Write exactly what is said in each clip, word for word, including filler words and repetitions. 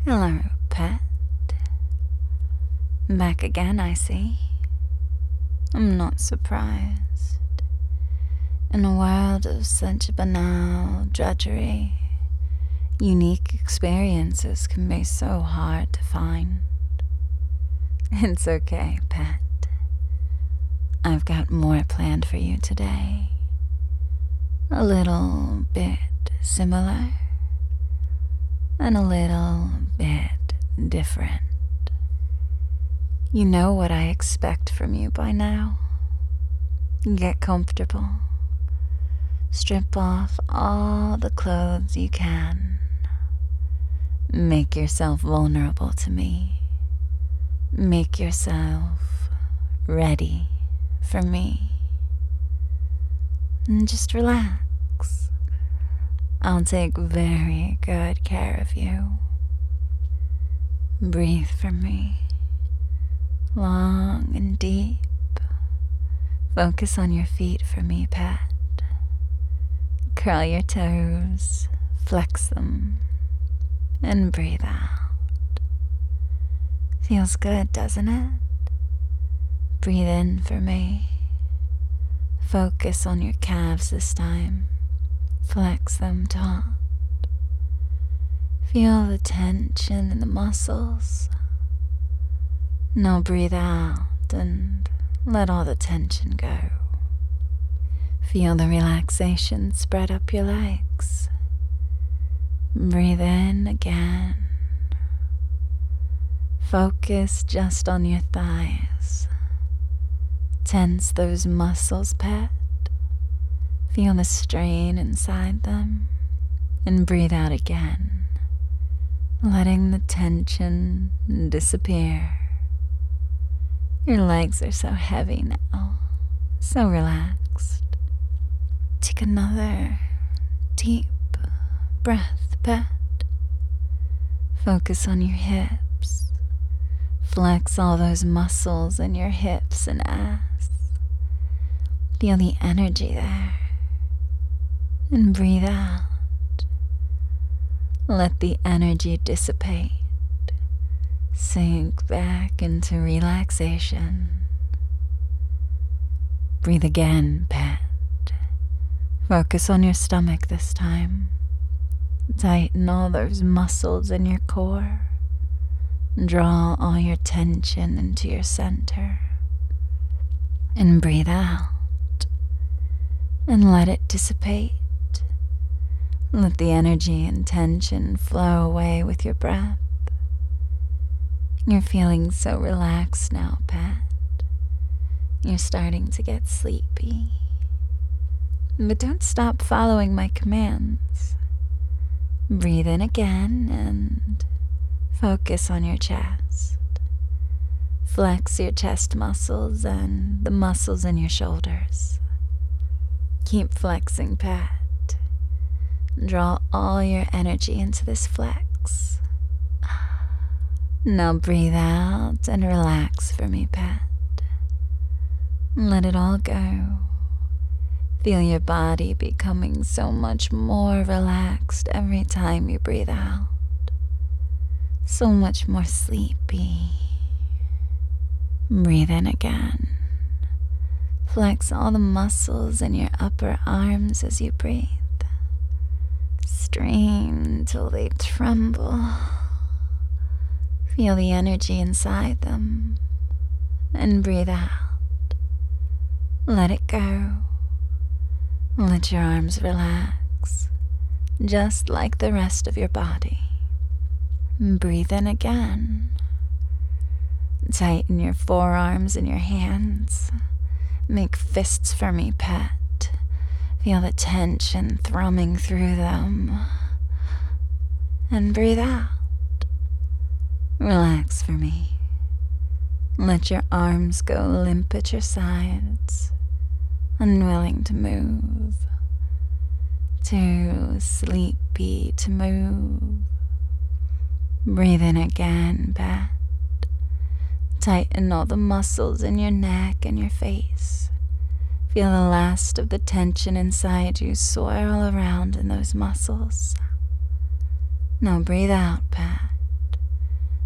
Hello, pet. Back again, I see. I'm not surprised. In a world of such banal drudgery, unique experiences can be so hard to find. It's okay, pet. I've got more planned for you today. A little bit similar, and a little bit different. You know what I expect from you by now. Get comfortable. Strip off all the clothes you can. Make yourself vulnerable to me. Make yourself ready for me. And just relax. I'll take very good care of you. Breathe for me. Long and deep. Focus on your feet for me, pet. Curl your toes, flex them, and breathe out. Feels good, doesn't it? Breathe in for me. Focus on your calves this time. Flex them taut. Feel the tension in the muscles. Now breathe out and let all the tension go. Feel the relaxation spread up your legs. Breathe in again. Focus just on your thighs. Tense those muscles, pet. Feel the strain inside them. And breathe out again, letting the tension disappear. Your legs are so heavy now, so relaxed. Take another deep breath, pet. Focus on your hips. Flex all those muscles in your hips and ass. Feel the energy there. And breathe out. Let the energy dissipate. Sink back into relaxation. Breathe again, pet. Focus on your stomach this time. Tighten all those muscles in your core. Draw all your tension into your center. And breathe out. And let it dissipate. Let the energy and tension flow away with your breath. You're feeling so relaxed now, pet. You're starting to get sleepy. But don't stop following my commands. Breathe in again and focus on your chest. Flex your chest muscles and the muscles in your shoulders. Keep flexing, pet. Draw all your energy into this flex. Now breathe out and relax for me, pet. Let it all go. Feel your body becoming so much more relaxed every time you breathe out. So much more sleepy. Breathe in again. Flex all the muscles in your upper arms as you breathe. Strain until they tremble. Feel the energy inside them. And breathe out. Let it go. Let your arms relax, just like the rest of your body. Breathe in again. Tighten your forearms and your hands. Make fists for me, pet. Feel the tension thrumming through them. And breathe out. Relax for me. Let your arms go limp at your sides, unwilling to move. Too sleepy to move. Breathe in again, pet. Tighten all the muscles in your neck and your face. Feel the last of the tension inside you swirl around in those muscles. Now breathe out, pet.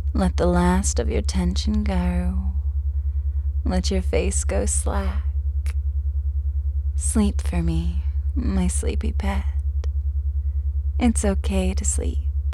Let the last of your tension go. Let your face go slack. Sleep for me, my sleepy pet. It's okay to sleep.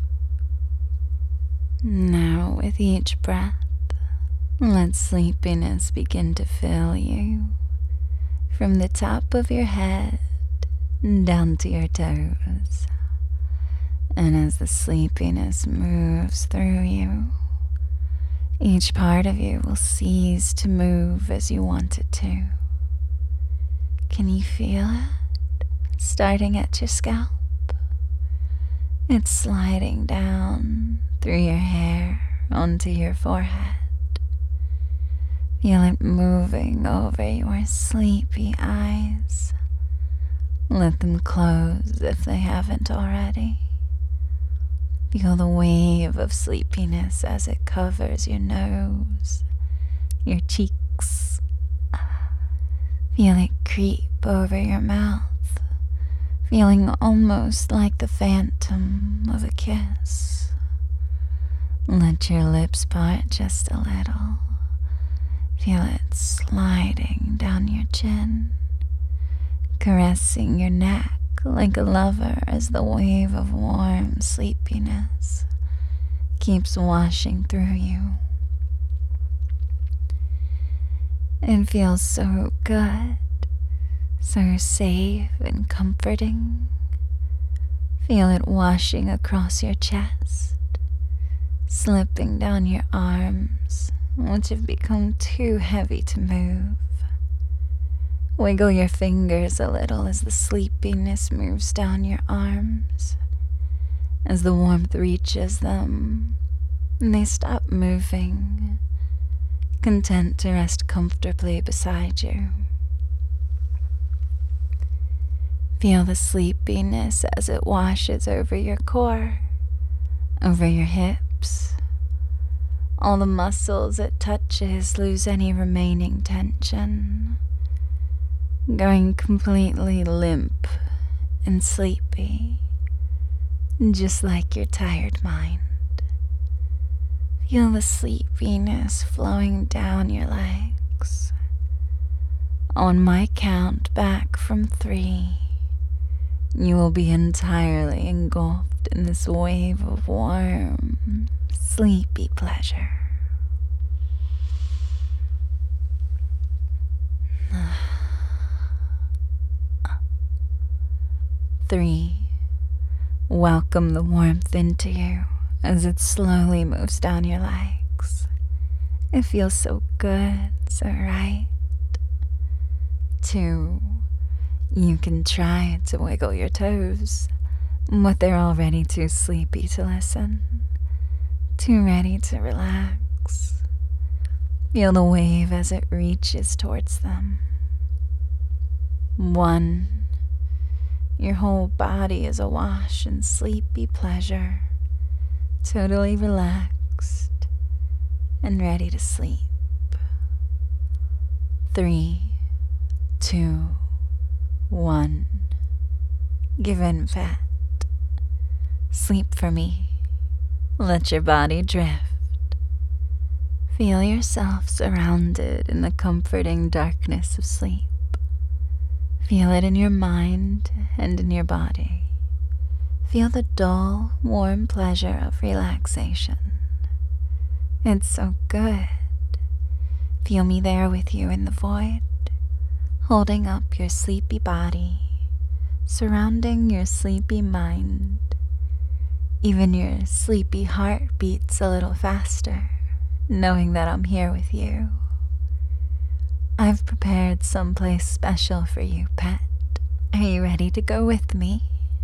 Now, with each breath, let sleepiness begin to fill you from the top of your head down to your toes. And as the sleepiness moves through you, each part of you will cease to move as you want it to. Can you feel it? Starting at your scalp. It's sliding down through your hair onto your forehead. Feel it moving over your sleepy eyes. Let them close if they haven't already. Feel the wave of sleepiness as it covers your nose, your cheeks. Feel it creep over your mouth, feeling almost like the phantom of a kiss. Let your lips part just a little. Feel it sliding down your chin, caressing your neck like a lover as the wave of warm sleepiness keeps washing through you. It feels so good, so safe and comforting. Feel it washing across your chest, slipping down your arms, which have become too heavy to move. Wiggle your fingers a little as the sleepiness moves down your arms. As the warmth reaches them, they stop moving, content to rest comfortably beside you. Feel the sleepiness as it washes over your core, over your hips. All the muscles it touches lose any remaining tension, going completely limp and sleepy, just like your tired mind. Feel the sleepiness flowing down your legs. On my count back from three, you will be entirely engulfed in this wave of warm, sleepy pleasure. Three, welcome the warmth into you as it slowly moves down your legs. It feels so good, so right. Two, you can try to wiggle your toes, but they're already too sleepy to listen, too ready to relax. Feel the wave as it reaches towards them. One, your whole body is awash in sleepy pleasure, totally relaxed and ready to sleep. Three, two, one. Give in, pet. Sleep for me. Let your body drift. Feel yourself surrounded in the comforting darkness of sleep. Feel it in your mind and in your body. Feel the dull, warm pleasure of relaxation. It's so good. Feel me there with you in the void, holding up your sleepy body, surrounding your sleepy mind. Even your sleepy heart beats a little faster, knowing that I'm here with you. I've prepared someplace special for you, pet. Are you ready to go with me?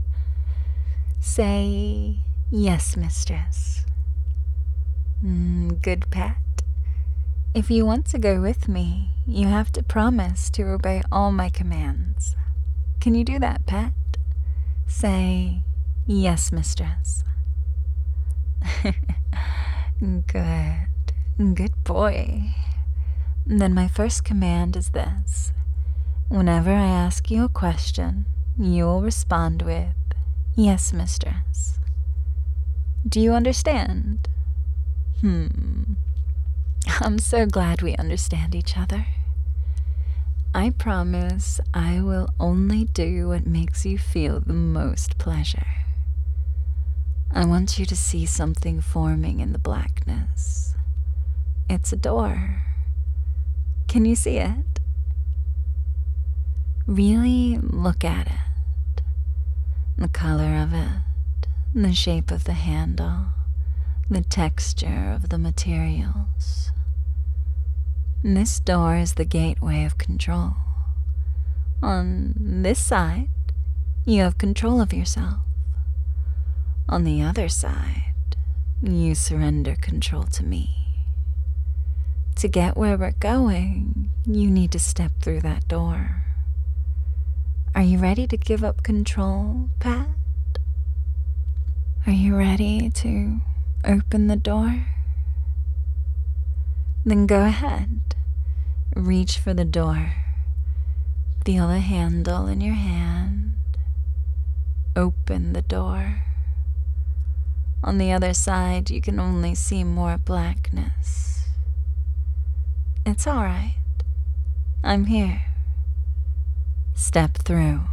Say, yes, mistress. Mm, good pet. If you want to go with me, you have to promise to obey all my commands. Can you do that, pet? Say, yes, mistress. Good. Good boy. Then my first command is this. Whenever I ask you a question, you will respond with, yes, mistress. Do you understand? Hmm. I'm so glad we understand each other. I promise I will only do what makes you feel the most pleasure. I want you to see something forming in the blackness. It's a door. Can you see it? Really look at it. The color of it, the shape of the handle, the texture of the materials. This door is the gateway of control. On this side, you have control of yourself. On the other side, you surrender control to me. To get where we're going, you need to step through that door. Are you ready to give up control, Pat? Are you ready to open the door? Then go ahead. Reach for the door. Feel the handle in your hand. Open the door. On the other side, you can only see more blackness. It's all right. I'm here. Step through.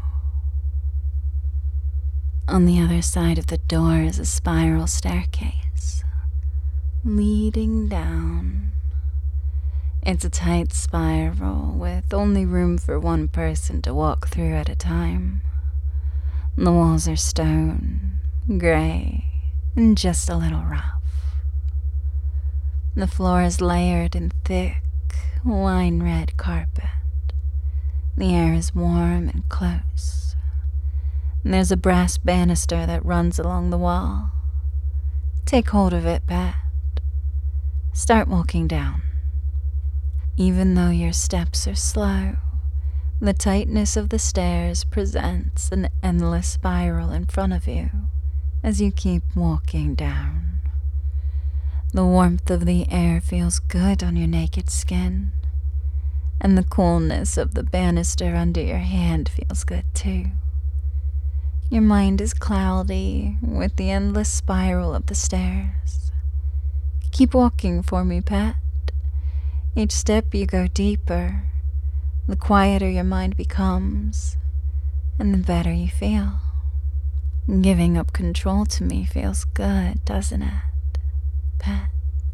On the other side of the door is a spiral staircase, leading down. It's a tight spiral with only room for one person to walk through at a time. The walls are stone, gray, and just a little rough. The floor is layered in thick, wine-red carpet. The air is warm and close. There's a brass banister that runs along the wall. Take hold of it, Pat. Start walking down. Even though your steps are slow, the tightness of the stairs presents an endless spiral in front of you as you keep walking down. The warmth of the air feels good on your naked skin, and the coolness of the banister under your hand feels good too. Your mind is cloudy with the endless spiral of the stairs. Keep walking for me, Pat. Each step you go deeper, the quieter your mind becomes, and the better you feel. Giving up control to me feels good, doesn't it, Pat?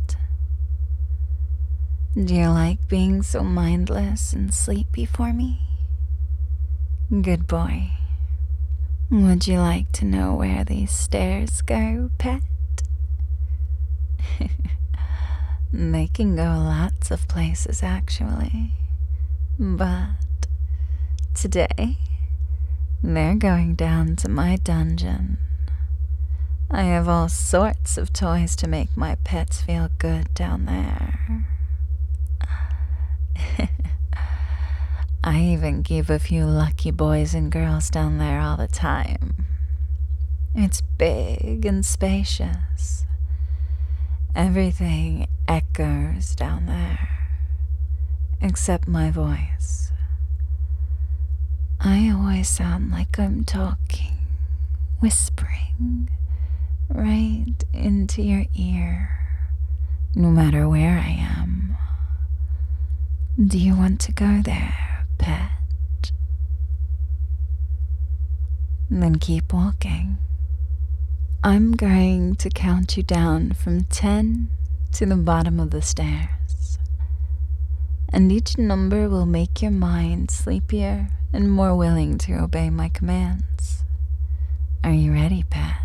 Do you like being so mindless and sleepy for me? Good boy. Would you like to know where these stairs go, Pet? They can go lots of places, actually. But today, they're going down to my dungeon. I have all sorts of toys to make my pets feel good down there. I even keep a few lucky boys and girls down there all the time. It's big and spacious. Everything echoes down there, except my voice. I always sound like I'm talking, whispering, right into your ear, no matter where I am. Do you want to go there, Pet? Then keep walking. I'm going to count you down from ten to the bottom of the stairs, and each number will make your mind sleepier and more willing to obey my commands. Are you ready, Pet?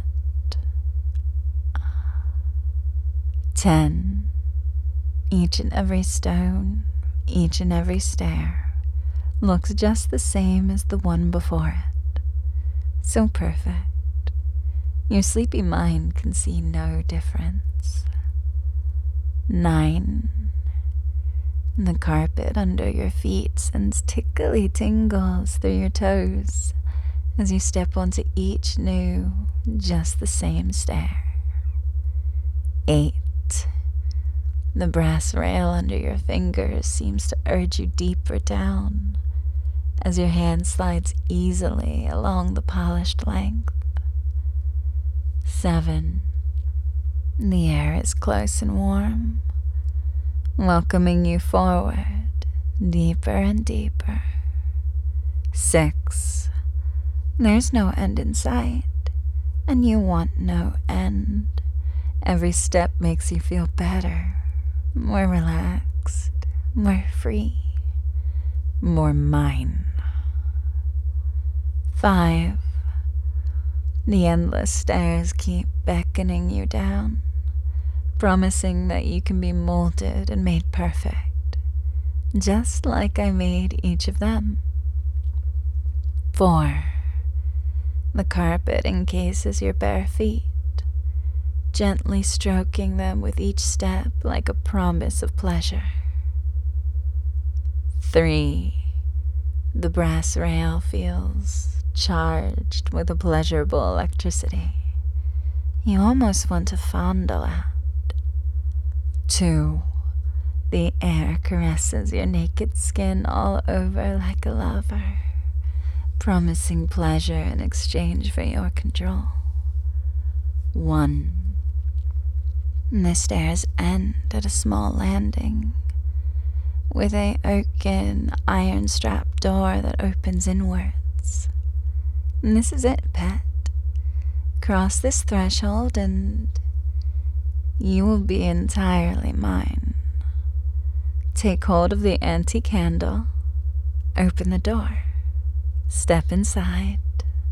Ten. Each and every stone, each and every stair looks just the same as the one before it. So perfect. Your sleepy mind can see no difference. Nine. The carpet under your feet sends tickly tingles through your toes as you step onto each new, just the same stair. Eight. The brass rail under your fingers seems to urge you deeper down as your hand slides easily mm. along the polished length. Seven. The air is close and warm, welcoming you forward, deeper and deeper. Six. There's no end in sight, and you want no end. Every step makes you feel better, more relaxed, more free, more mine. Five. The endless stairs keep beckoning you down, promising that you can be molded and made perfect, just like I made each of them. Four. The carpet encases your bare feet, gently stroking them with each step like a promise of pleasure. Three. The brass rail feels charged with a pleasurable electricity you almost want to fondle at. Two. The air caresses your naked skin all over like a lover, promising pleasure in exchange for your control. One. The stairs end at a small landing, with a oaken iron strap door that opens inwards. And this is it, pet. Cross this threshold and you will be entirely mine. Take hold of the antique handle, open the door, step inside.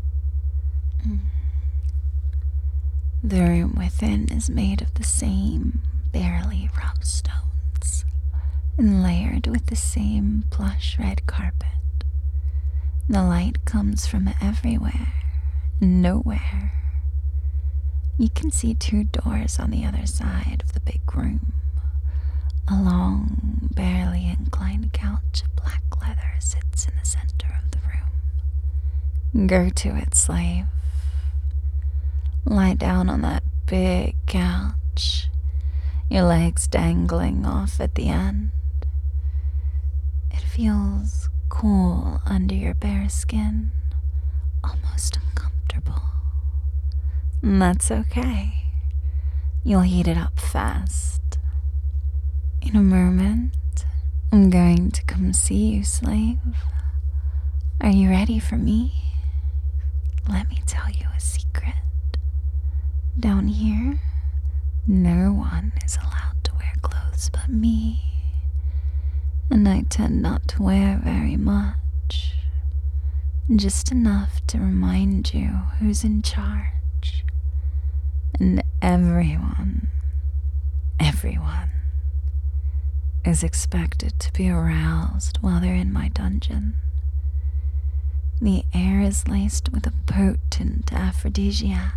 The room within is made of the same barely rough stones and layered with the same plush red carpet. The light comes from everywhere, nowhere. You can see two doors on the other side of the big room. A long, barely inclined couch of black leather sits in the center of the room. Go to it, slave. Lie down on that big couch, your legs dangling off at the end. It feels cool under your bare skin, almost uncomfortable. And that's okay. You'll heat it up fast. In a moment, I'm going to come see you, slave. Are you ready for me? Let me tell you a secret. Down here, no one is allowed to wear clothes but me. And I tend not to wear very much. Just enough to remind you who's in charge. And everyone, everyone is expected to be aroused while they're in my dungeon. The air is laced with a potent aphrodisiac.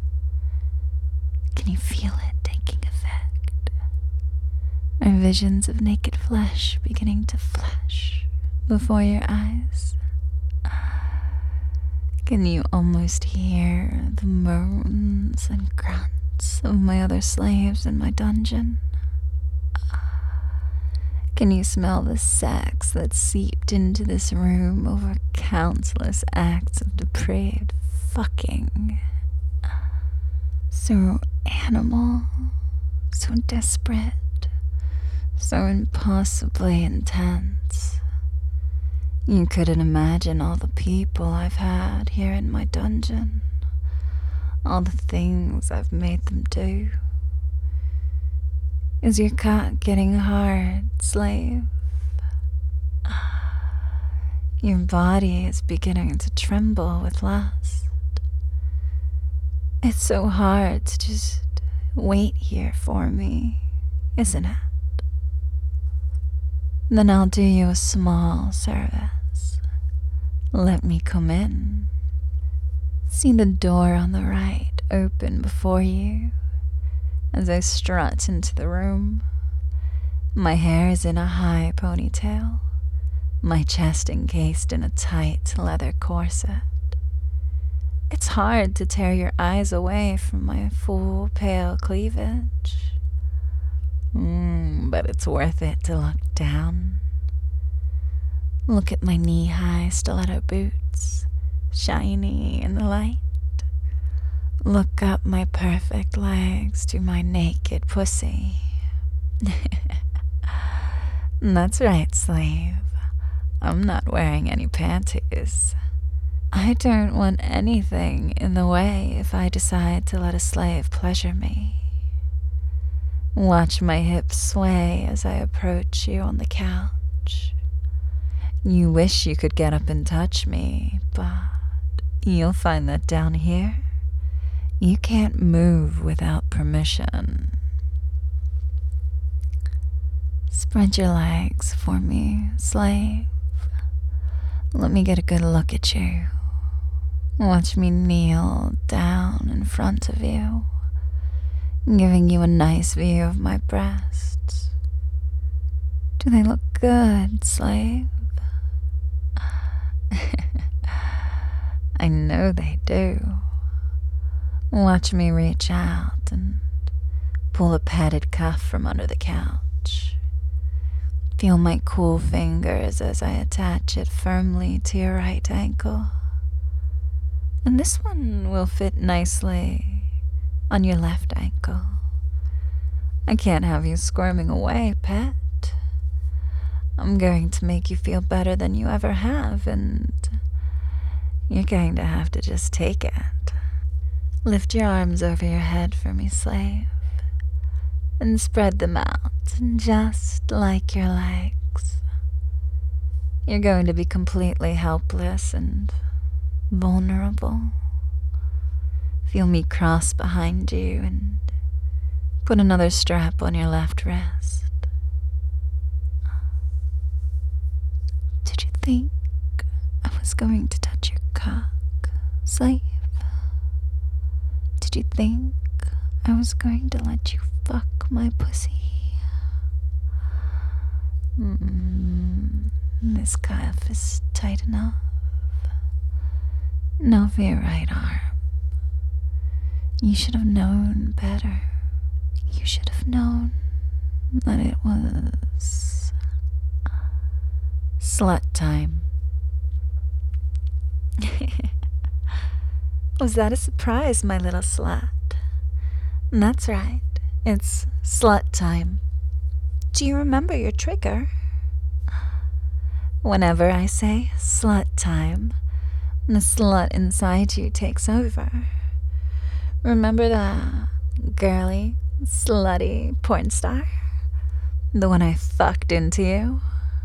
Can you feel it taking effect? Are visions of naked flesh beginning to flash before your eyes? Can you almost hear the moans and grunts of my other slaves in my dungeon? Can you smell the sex that seeped into this room over countless acts of depraved fucking? So animal, so desperate, so impossibly intense. You couldn't imagine all the people I've had here in my dungeon, all the things I've made them do. Is your cock getting hard, slave? Your body is beginning to tremble with lust. It's so hard to just wait here for me, isn't it? Then I'll do you a small service. Let me come in. See the door on the right open before you as I strut into the room. My hair is in a high ponytail, my chest encased in a tight leather corset. It's hard to tear your eyes away from my full pale cleavage. Mm, but it's worth it to look down. Look at my knee-high stiletto boots, shiny in the light. Look up my perfect legs to my naked pussy. That's right, slave. I'm not wearing any panties. I don't want anything in the way if I decide to let a slave pleasure me. Watch my hips sway as I approach you on the couch. You wish you could get up and touch me, but you'll find that down here, you can't move without permission. Spread your legs for me, slave. Let me get a good look at you. Watch me kneel down in front of you, giving you a nice view of my breasts. Do they look good, slave? I know they do. Watch me reach out and pull a padded cuff from under the couch. Feel my cool fingers as I attach it firmly to your right ankle. And this one will fit nicely on your left ankle. I can't have you squirming away, pet. I'm going to make you feel better than you ever have, and you're going to have to just take it. Lift your arms over your head for me, slave, and spread them out just like your legs. You're going to be completely helpless and vulnerable. Feel me cross behind you and put another strap on your left wrist. Did you think I was going to touch your cock, slave? Did you think I was going to let you fuck my pussy? Mm, this cuff is tight enough. Now for your right arm. You should have known better. You should have known that it was slut time. Was that a surprise, my little slut? That's right, it's slut time. Do you remember your trigger? Whenever I say slut time, the slut inside you takes over. Remember the girly, slutty porn star? The one I fucked into you?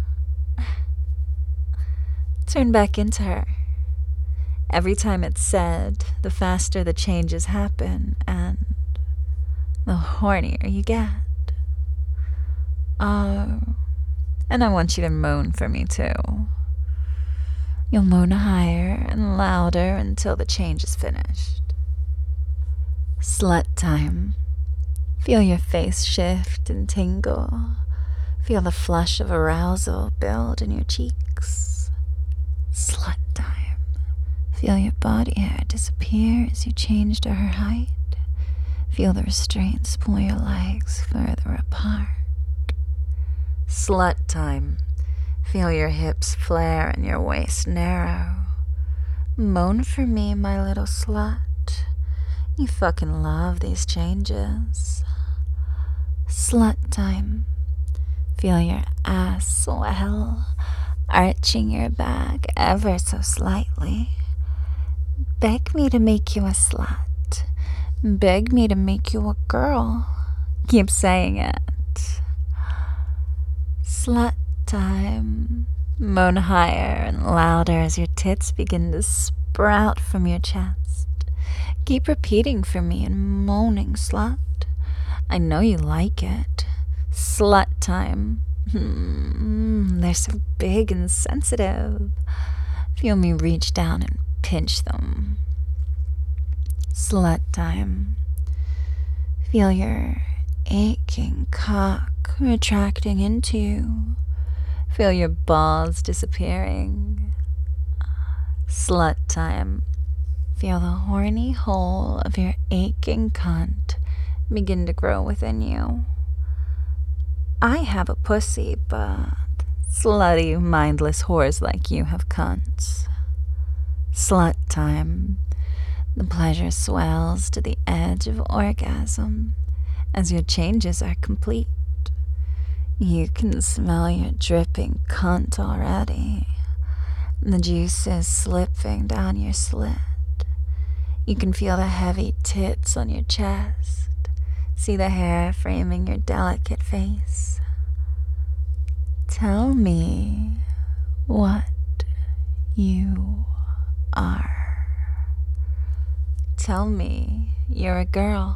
Turn back into her. Every time it's said, the faster the changes happen, and the hornier you get. Oh, and I want you to moan for me too. You'll moan higher and louder until the change is finished. Slut time. Feel your face shift and tingle. Feel the flush of arousal build in your cheeks. Slut time. Feel your body hair disappear as you change to her height. Feel the restraints pull your legs further apart. Slut time. Feel your hips flare and your waist narrow. Moan for me, my little slut. You fucking love these changes. Slut time. Feel your ass swell, arching your back ever so slightly. Beg me to make you a slut. Beg me to make you a girl. Keep saying it. Slut time. Moan higher and louder as your tits begin to sprout from your chest. Keep repeating for me and moaning, slut. I know you like it. Slut time. Hmm, they're so big and sensitive. Feel me reach down and pinch them. Slut time. Feel your aching cock retracting into you. Feel your balls disappearing. Slut time. Feel the horny hole of your aching cunt begin to grow within you. I have a pussy, but slutty, mindless whores like you have cunts. Slut time. The pleasure swells to the edge of orgasm as your changes are complete. You can smell your dripping cunt already. The juice is slipping down your slit. You can feel the heavy tits on your chest. See the hair framing your delicate face. Tell me what you are. Tell me you're a girl.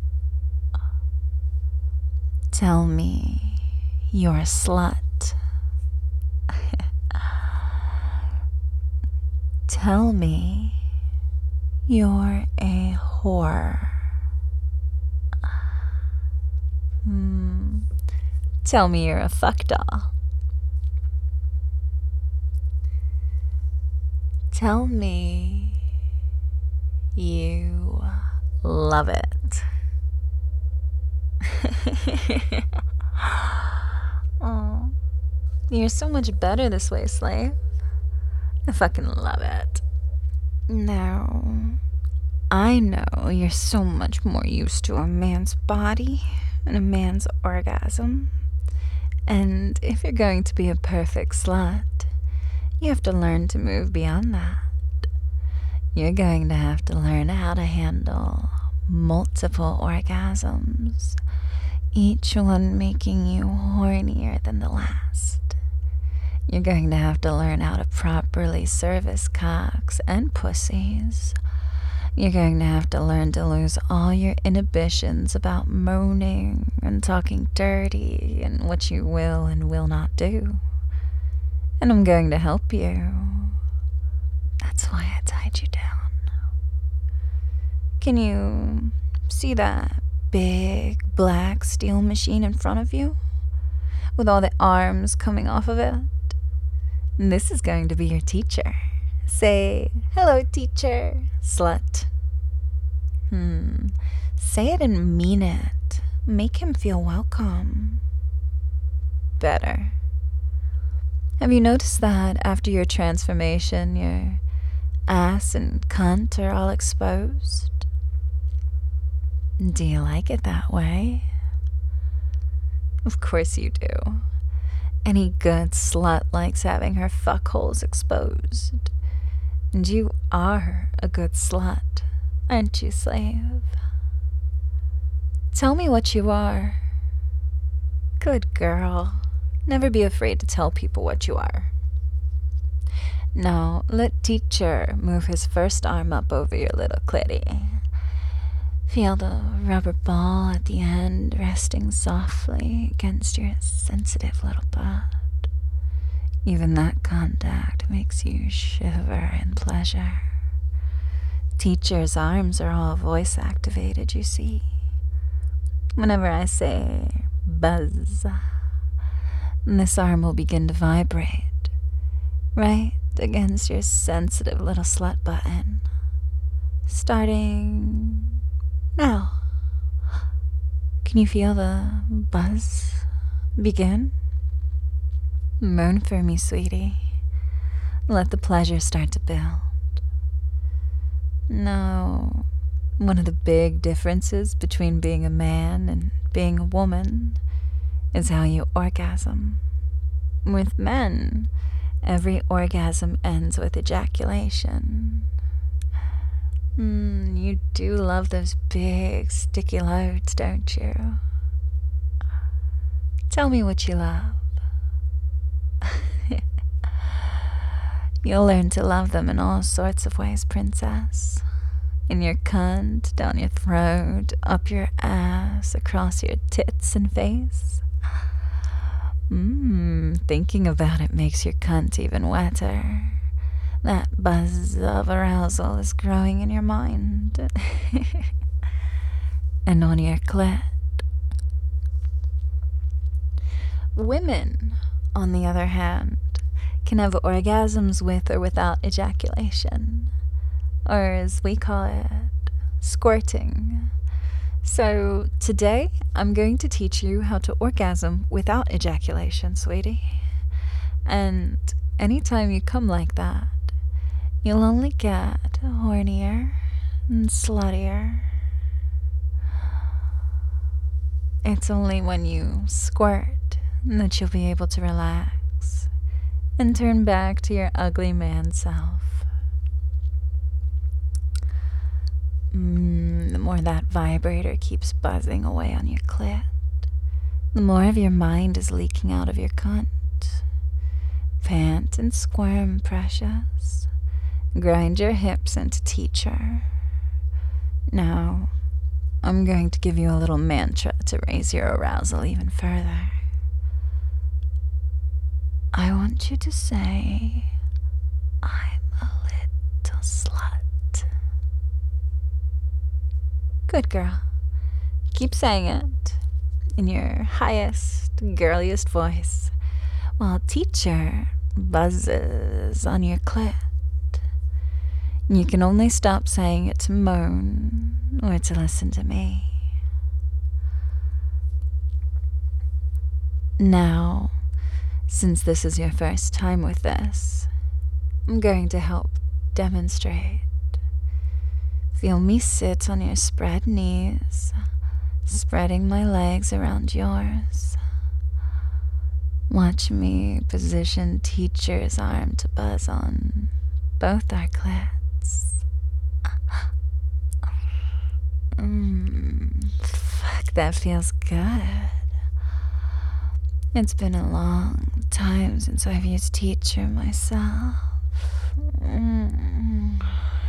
Tell me you're a slut. Tell me you're a whore. Hmm. Tell me you're a fuck doll. Tell me you love it. Oh, you're so much better this way, slave. I fucking love it. Now, I know you're so much more used to a man's body and a man's orgasm. And if you're going to be a perfect slut, you have to learn to move beyond that. You're going to have to learn how to handle multiple orgasms, each one making you hornier than the last. You're going to have to learn how to properly service cocks and pussies. You're going to have to learn to lose all your inhibitions about moaning and talking dirty and what you will and will not do. And I'm going to help you. That's why I tied you down. Can you see that big black steel machine in front of you? With all the arms coming off of it? This is going to be your teacher. Say, hello, teacher, slut. Hmm. Say it and mean it. Make him feel welcome. Better. Have you noticed that after your transformation, your ass and cunt are all exposed? Do you like it that way? Of course you do. Any good slut likes having her fuckholes exposed. And you are a good slut, aren't you, slave? Tell me what you are. Good girl. Never be afraid to tell people what you are. Now, let teacher move his first arm up over your little clitty. Feel the rubber ball at the end resting softly against your sensitive little butt. Even that contact makes you shiver in pleasure. Teacher's arms are all voice activated, you see. Whenever I say buzz, this arm will begin to vibrate right against your sensitive little slut button. Starting now. Can you feel the buzz begin? Moan for me, sweetie. Let the pleasure start to build. Now, one of the big differences between being a man and being a woman is how you orgasm. With men, every orgasm ends with ejaculation. Mm, you do love those big, sticky loads, don't you? Tell me what you love. You'll learn to love them in all sorts of ways, princess. In your cunt, down your throat, up your ass, across your tits and face. Mmm, thinking about it makes your cunt even wetter. That buzz of arousal is growing in your mind. And on your clit. Women, on the other hand, can have orgasms with or without ejaculation, or as we call it, squirting. So today, I'm going to teach you how to orgasm without ejaculation, sweetie. And anytime you come like that, you'll only get hornier, and sluttier. It's only when you squirt that you'll be able to relax and turn back to your ugly man self. Mm, the more that vibrator keeps buzzing away on your clit, the more of your mind is leaking out of your cunt. Pant and squirm, precious. Grind your hips into teacher. Now, I'm going to give you a little mantra to raise your arousal even further. I want you to say, I'm a little slut. Good girl. Keep saying it in your highest, girliest voice, while teacher buzzes on your clit. You can only stop saying it to moan or to listen to me. Now, since this is your first time with this, I'm going to help demonstrate. Feel me sit on your spread knees, spreading my legs around yours. Watch me position teacher's arm to buzz on both our clits. Mmm, fuck, that feels good. It's been a long time since I've used teacher myself. Mm.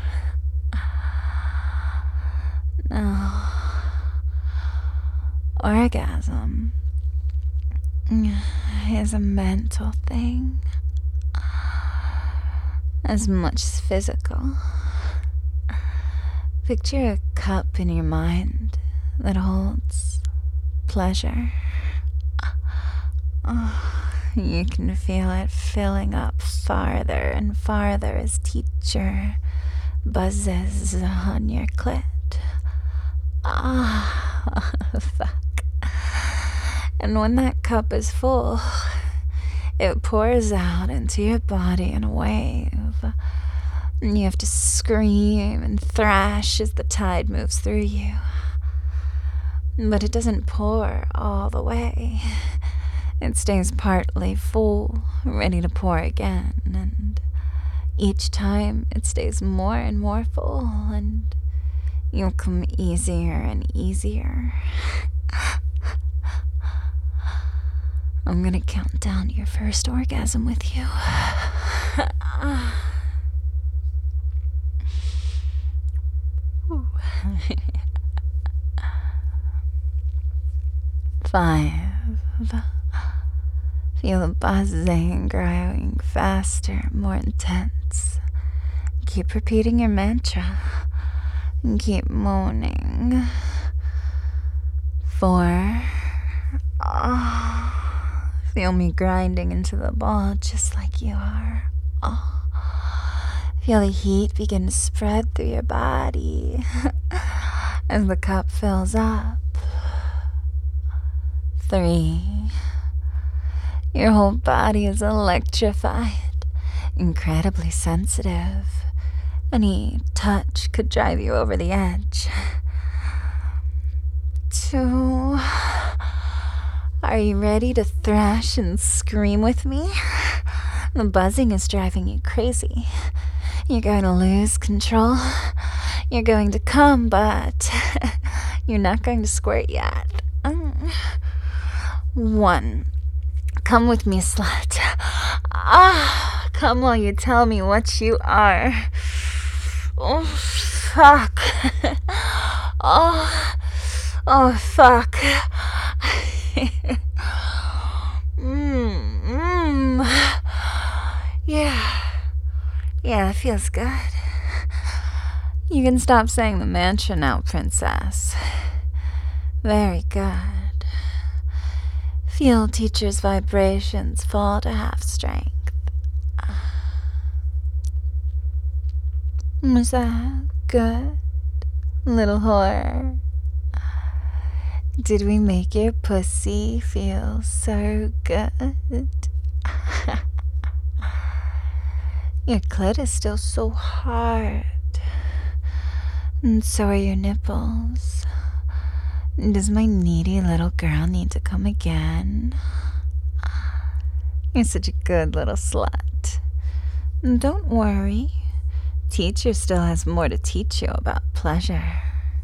Now, orgasm is a mental thing as much as physical. Picture a cup in your mind that holds pleasure. Oh, you can feel it filling up farther and farther as teacher buzzes on your clit. Ah, fuck. And when that cup is full, it pours out into your body in a wave. And you have to scream and thrash as the tide moves through you. But it doesn't pour all the way. It stays partly full, ready to pour again. And each time it stays more and more full, and you'll come easier and easier. I'm gonna count down your first orgasm with you. Five. Feel the buzzing growing faster, more intense. Keep repeating your mantra. And keep moaning. Four. Oh. Feel me grinding into the ball just like you are. Oh. Feel the heat begin to spread through your body as the cup fills up. Three. Your whole body is electrified, incredibly sensitive. Any touch could drive you over the edge. Two. Are you ready to thrash and scream with me? The buzzing is driving you crazy. You're going to lose control. You're going to come, but you're not going to squirt yet. Um, one. Come with me, slut. Ah, come while you tell me what you are. Oh, fuck. Oh, oh, fuck. Mmm, mmm. Yeah. Yeah, that feels good. You can stop saying the mantra now, princess. Very good. Feel teacher's vibrations fall to half strength. Was that good, little whore? Did we make your pussy feel so good? Your clit is still so hard. And so are your nipples. Does my needy little girl need to come again? You're such a good little slut. Don't worry. Teacher still has more to teach you about pleasure.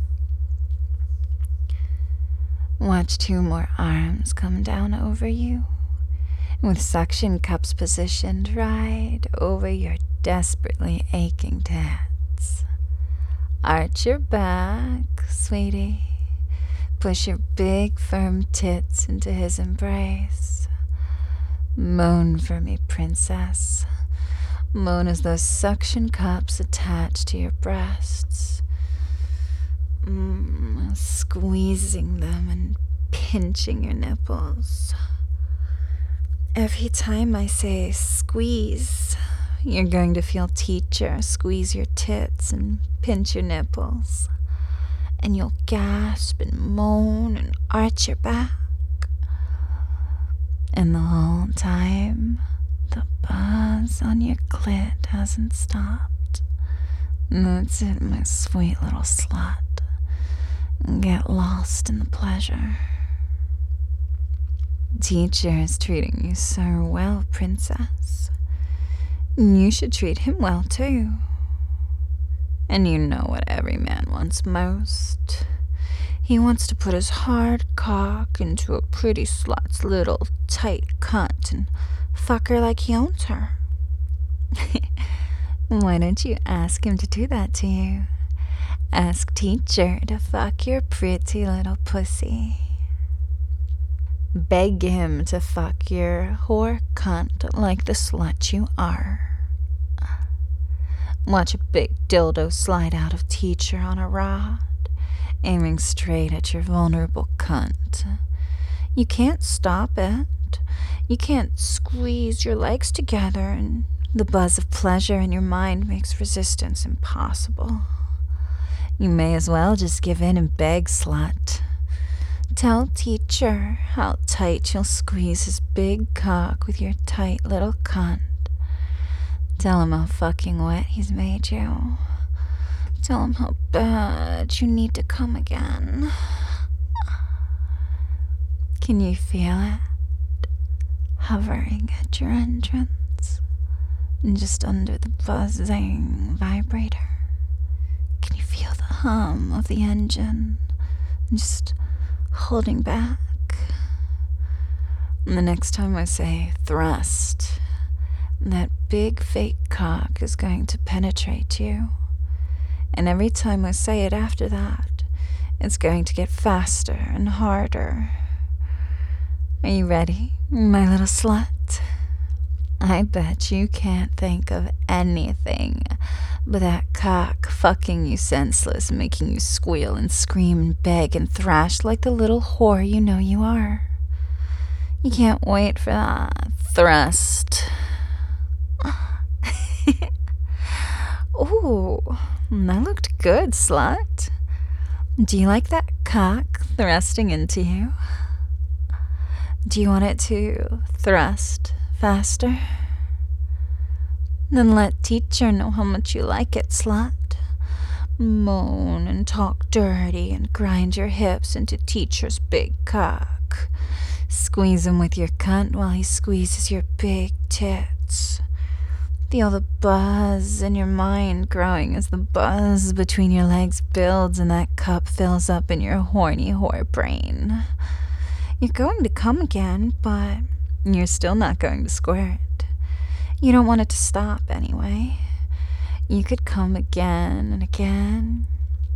Watch two more arms come down over you, with suction cups positioned right over your desperately aching tits. Arch your back, sweetie. Push your big, firm tits into his embrace. Moan for me, princess. Moan as those suction cups attach to your breasts. Mm, squeezing them and pinching your nipples. Every time I say squeeze, you're going to feel teacher squeeze your tits and pinch your nipples. And you'll gasp and moan and arch your back. And the whole time, the buzz on your clit hasn't stopped. That's it, my sweet little slut. Get lost in the pleasure. Teacher is treating you so well, princess. You should treat him well, too. And you know what every man wants most. He wants to put his hard cock into a pretty slut's little tight cunt and fuck her like he owns her. Why don't you ask him to do that to you? Ask teacher to fuck your pretty little pussy. Beg him to fuck your whore cunt like the slut you are. Watch a big dildo slide out of teacher on a rod, aiming straight at your vulnerable cunt. You can't stop it. You can't squeeze your legs together, and the buzz of pleasure in your mind makes resistance impossible. You may as well just give in and beg, slut. Tell teacher how tight you'll squeeze his big cock with your tight little cunt. Tell him how fucking wet he's made you. Tell him how bad you need to come again. Can you feel it? Hovering at your entrance, just under the buzzing vibrator. Can you feel the hum of the engine, just holding back? And the next time I say thrust, that big fake cock is going to penetrate you. And every time I say it after that, it's going to get faster and harder. Are you ready, my little slut? I bet you can't think of anything but that cock fucking you senseless, making you squeal and scream and beg and thrash like the little whore you know you are. You can't wait for that thrust. Ooh, that looked good, slut. Do you like that cock thrusting into you? Do you want it to thrust faster? Then let teacher know how much you like it, slut. Moan and talk dirty and grind your hips into teacher's big cock. Squeeze him with your cunt while he squeezes your big tits. Feel the buzz in your mind growing as the buzz between your legs builds and that cup fills up in your horny whore brain. You're going to come again, but you're still not going to squirt. You don't want it to stop anyway. You could come again and again.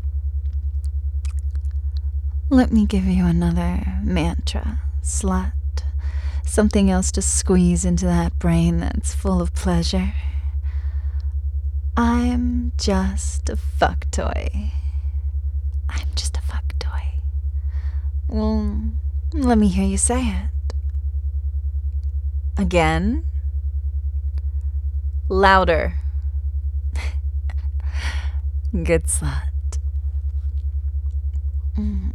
Let me give you another mantra, slut. Something else to squeeze into that brain that's full of pleasure. I'm just a fuck toy. I'm just a fuck toy. Well, let me hear you say it. Again. Louder. Good slut. Mm.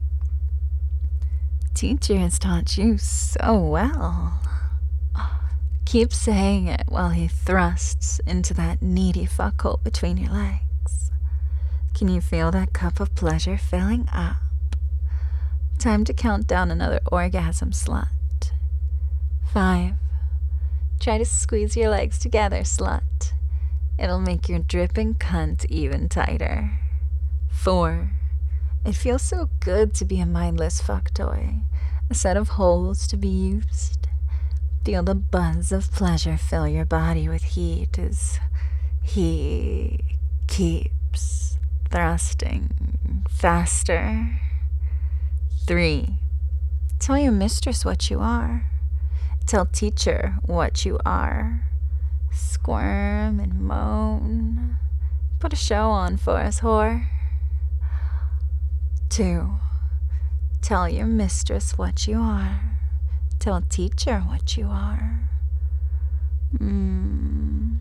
Teacher has taught you so well. Keep saying it while he thrusts into that needy fuckhole between your legs. Can you feel that cup of pleasure filling up? Time to count down another orgasm, slut. Five. Try to squeeze your legs together, slut. It'll make your dripping cunt even tighter. Four. It feels so good to be a mindless fuck toy, a set of holes to be used. Feel the buzz of pleasure fill your body with heat as he keeps thrusting faster. Three. Tell your mistress what you are. Tell teacher what you are. Squirm and moan. Put a show on for us, whore. Two. Tell your mistress what you are. Tell teacher what you are. Mm.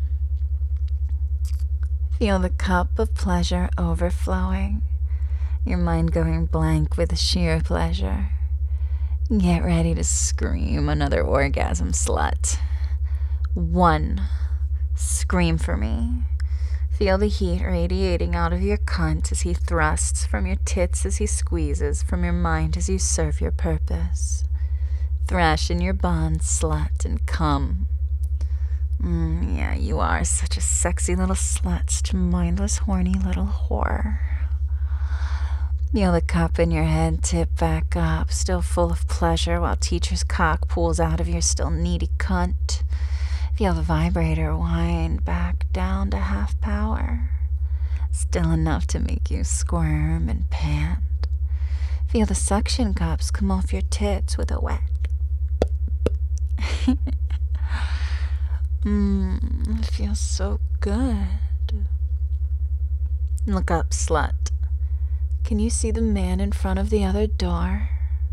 Feel the cup of pleasure overflowing, your mind going blank with sheer pleasure. Get ready to scream another orgasm, slut. One. Scream for me. Feel the heat radiating out of your cunt as he thrusts, from your tits as he squeezes, from your mind as you serve your purpose. Thrash in your bonds, slut, and come. Mm, yeah, you are such a sexy little slut, such a mindless, horny little whore. Feel the cup in your head tip back up, still full of pleasure, while teacher's cock pulls out of your still needy cunt. Feel the vibrator wind back down to half power, still enough to make you squirm and pant. Feel the suction cups come off your tits with a wet. Mmm, it feels so good. Look up, slut. Can you see the man in front of the other door?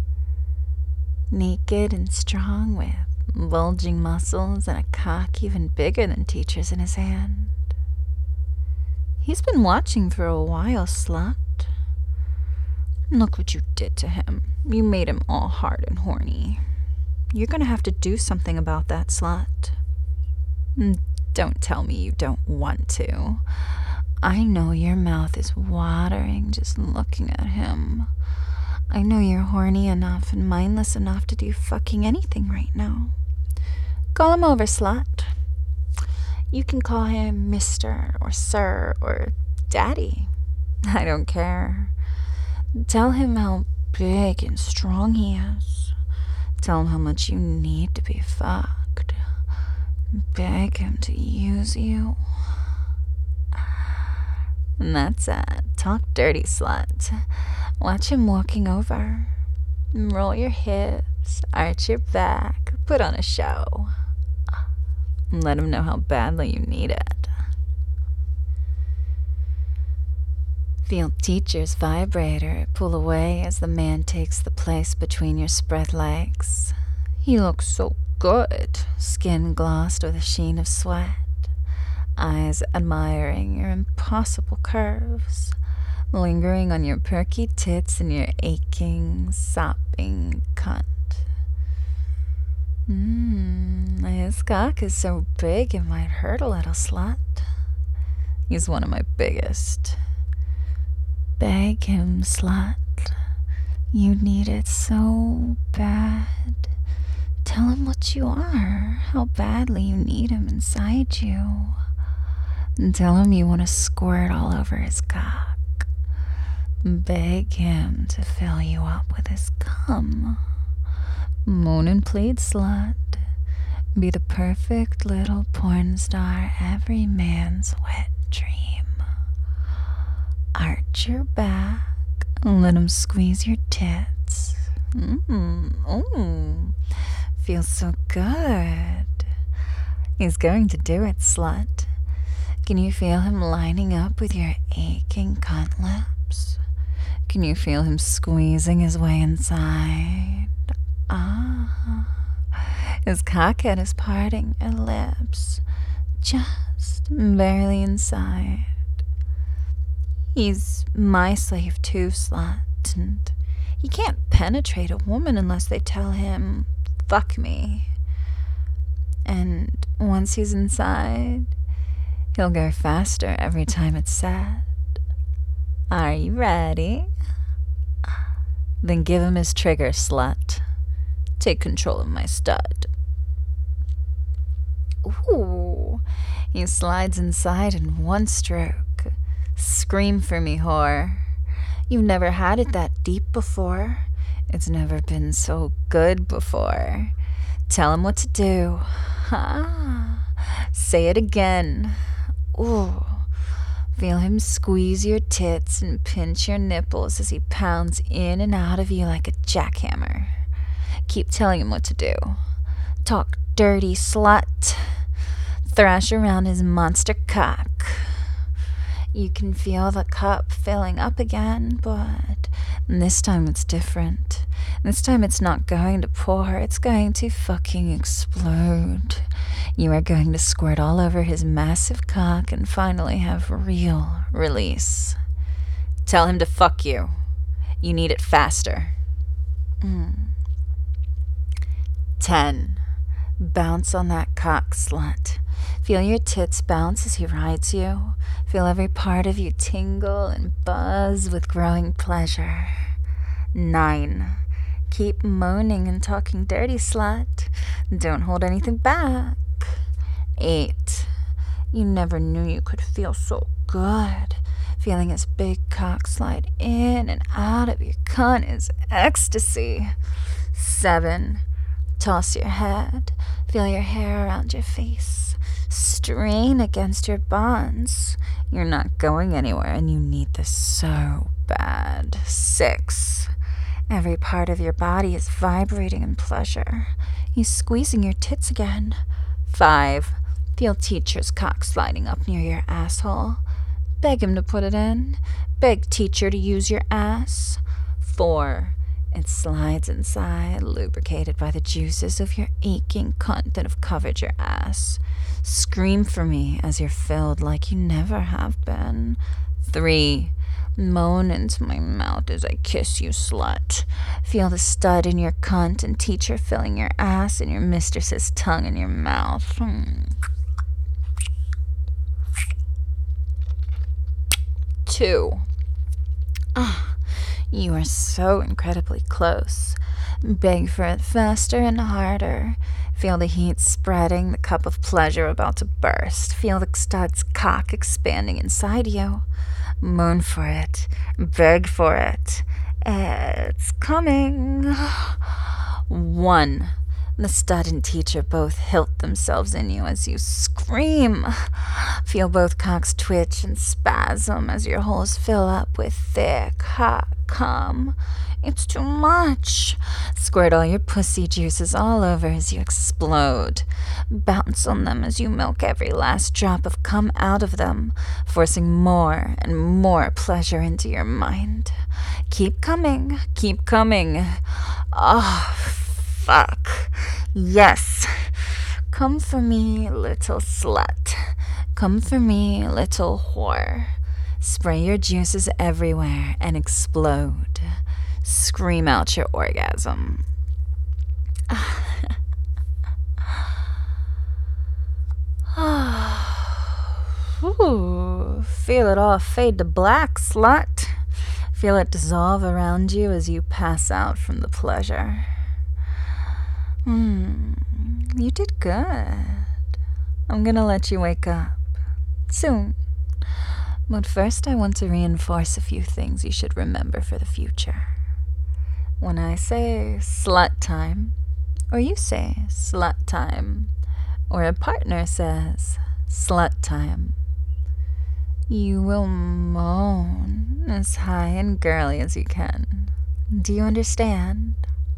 Naked and strong, with bulging muscles and a cock even bigger than teacher's in his hand. He's been watching for a while, slut. Look what you did to him. You made him all hard and horny. You're gonna have to do something about that, slut. Don't tell me you don't want to. I know your mouth is watering just looking at him. I know you're horny enough and mindless enough to do fucking anything right now. Call him over, slut. You can call him Mister or Sir or Daddy. I don't care. Tell him how big and strong he is. Tell him how much you need to be fucked. Beg him to use you. And that's it. Talk dirty, slut. Watch him walking over. Roll your hips, arch your back, put on a show. Let him know how badly you need it. Feel teacher's vibrator pull away as the man takes the place between your spread legs. He looks so good, skin glossed with a sheen of sweat, eyes admiring your impossible curves, lingering on your perky tits and your aching, sopping cunt. Mmm, his cock is so big it might hurt a little, slut. He's one of my biggest. Beg him, slut. You need it so bad. Tell him what you are, how badly you need him inside you. And tell him you want to squirt all over his cock. Beg him to fill you up with his cum. Moan and plead, slut. Be the perfect little porn star every man's wet dream. Arch your back. Let him squeeze your tits. Mmm, mmm. Feels so good. He's going to do it, slut. Can you feel him lining up with your aching cunt lips? Can you feel him squeezing his way inside? Ah. His cockhead is parting your lips, just barely inside. He's my slave too, slut, and he can't penetrate a woman unless they tell him, fuck me. And once he's inside, he'll go faster every time it's said. Are you ready? Then give him his trigger, slut. Take control of my stud. Ooh, he slides inside in one stroke. Scream for me, whore. You've never had it that deep before. It's never been so good before. Tell him what to do. Ah, say it again. Ooh. Feel him squeeze your tits and pinch your nipples as he pounds in and out of you like a jackhammer. Keep telling him what to do. Talk dirty, slut. Thrash around his monster cock. You can feel the cup filling up again, but this time it's different. This time it's not going to pour, it's going to fucking explode. You are going to squirt all over his massive cock and finally have real release. Tell him to fuck you. You need it faster. Mm. Ten. Bounce on that cock, slut. Feel your tits bounce as he rides you. Feel every part of you tingle and buzz with growing pleasure. Nine. Keep moaning and talking dirty, slut. Don't hold anything back. Eight. You never knew you could feel so good. Feeling his big cock slide in and out of your cunt is ecstasy. Seven. Toss your head. Feel your hair around your face. Strain against your bonds. You're not going anywhere and you need this so bad. Six. Every part of your body is vibrating in pleasure. He's squeezing your tits again. Five. Feel teacher's cock sliding up near your asshole. Beg him to put it in. Beg teacher to use your ass. Four. It slides inside, lubricated by the juices of your aching cunt that have covered your ass. Scream for me as you're filled like you never have been. Three. Moan into my mouth as I kiss you, slut. Feel the stud in your cunt and teacher filling your ass and your mistress's tongue in your mouth. Hmm. Two. Ah. You are so incredibly close. Beg for it faster and harder. Feel the heat spreading, the cup of pleasure about to burst. Feel the stud's cock expanding inside you. Moan for it. Beg for it. It's coming. One. The stud and teacher both hilt themselves in you as you scream. Feel both cocks twitch and spasm as your holes fill up with thick, hot cum. It's too much. Squirt all your pussy juices all over as you explode. Bounce on them as you milk every last drop of cum out of them, forcing more and more pleasure into your mind. Keep coming. Keep coming. Oh, fuck. Yes. Come for me, little slut. Come for me, little whore. Spray your juices everywhere and explode. Scream out your orgasm. Ooh, feel it all fade to black, slut. Feel it dissolve around you as you pass out from the pleasure. Hmm, you did good. I'm gonna let you wake up soon. But first I want to reinforce a few things you should remember for the future. When I say slut time, or you say slut time, or a partner says slut time, you will moan as high and girly as you can. Do you understand?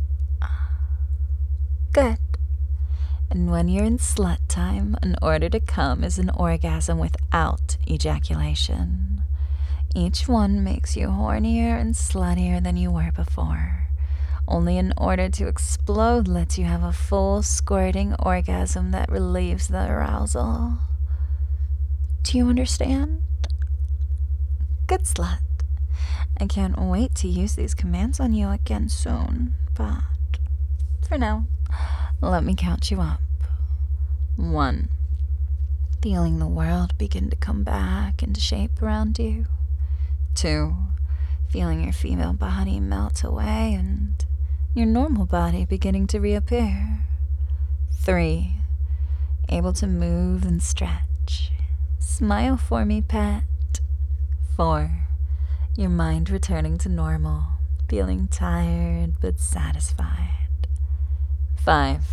Good. And when you're in slut time, an order to come is an orgasm without ejaculation. Each one makes you hornier and sluttier than you were before. Only an order to explode lets you have a full squirting orgasm that relieves the arousal. Do you understand? Good, slut. I can't wait to use these commands on you again soon, but for now, let me count you up. One. Feeling the world begin to come back into shape around you. Two, feeling your female body melt away and your normal body beginning to reappear. Three, able to move and stretch. Smile for me, pet. Four, your mind returning to normal, feeling tired but satisfied. Five,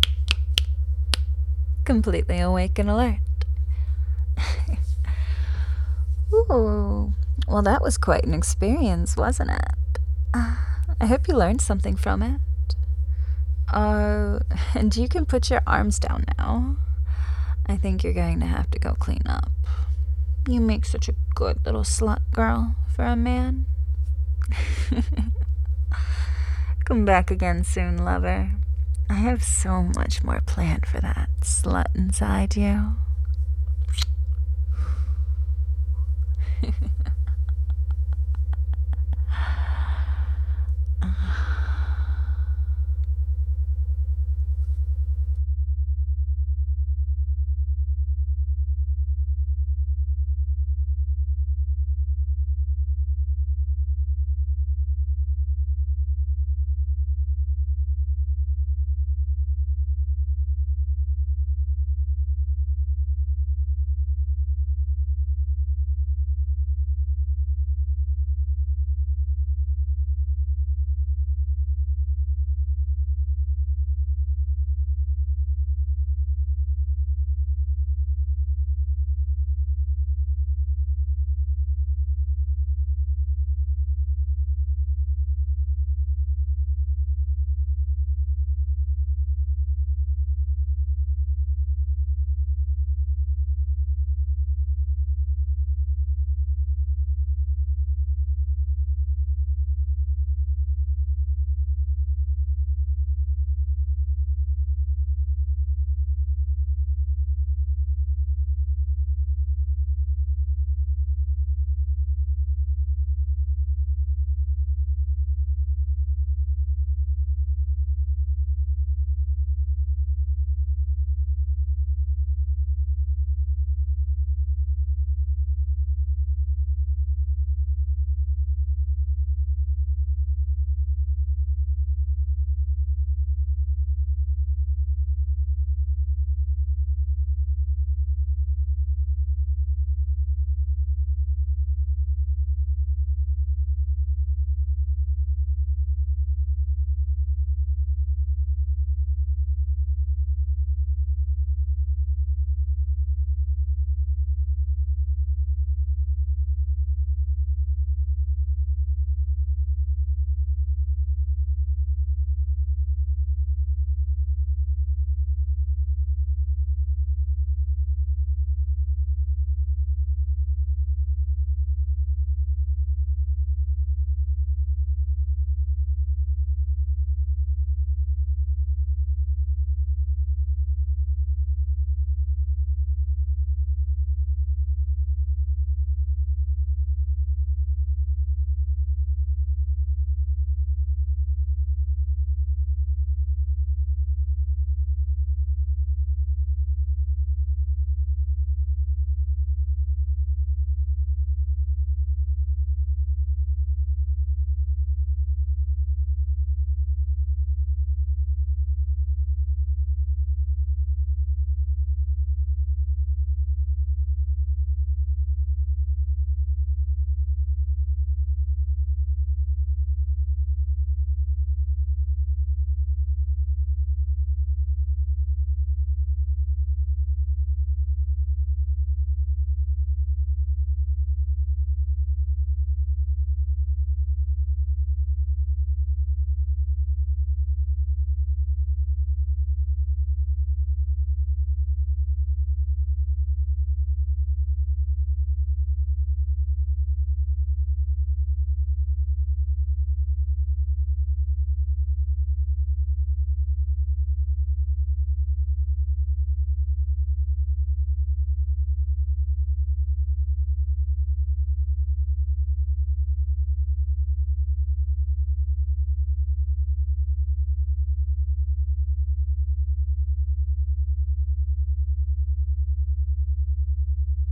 completely awake and alert. Ooh, well, that was quite an experience, wasn't it? Uh, I hope you learned something from it. Uh, and you can put your arms down now. I think you're going to have to go clean up. You make such a good little slut girl for a man. Come back again soon, lover. I have so much more planned for that slut inside you.